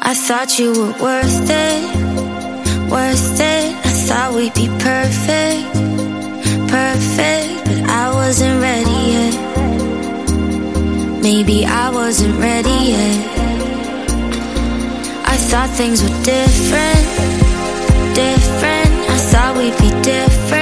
I thought you were worth it, worth it. I thought we'd be perfect, perfect. But I wasn't ready yet. Maybe I wasn't ready yet. I thought things were different, different. I thought we'd be different.